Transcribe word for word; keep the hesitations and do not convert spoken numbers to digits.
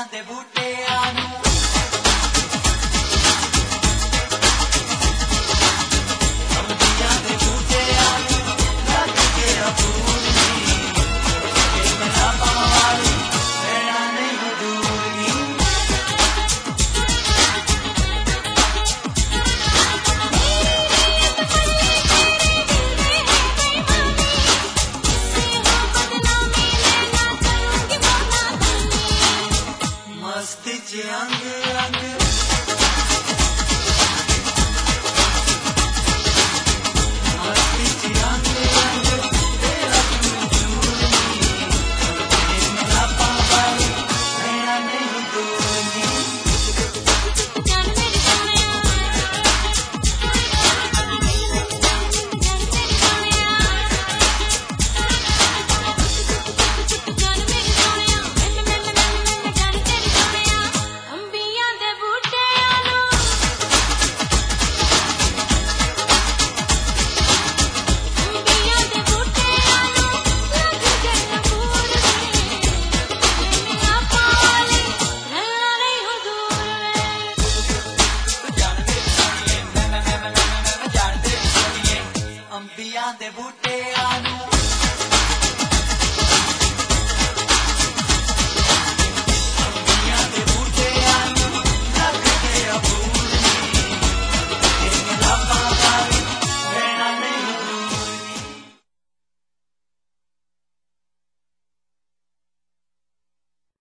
ਦੇ ਬੂਟਿਆਂ ਨੂੰ ਅੰਬੀਆਂ ਦੇ ਬੂਟਿਆਂ ਨੂੰ ਲੱਗ ਗਿਆ ਫੂਲ ਨੀ ਤੇ ਮਨਾ ਪਾਵਾਲੀ ਰਹਿਣਾ ਨਹੀਂ ਦੂਰ ਨੀ मस्ती च अंग अंग मस्ती च अंग अंग तेरा मंजूर नी मेरा पावाली रहना नहीं दूर नी जान मेरी सोनिया जान मेरी सोनिया जान मेरी सोनिया अंबियां दे बूटियां नू अंबियां दे बूटियां नू लग गया फूल नी मेरा पावाली रहना नहीं हो दूर जान मेरी सोनिए मैं मैं मैं मैं मैं जान तेरी सोनिए अंबियां दे बूटे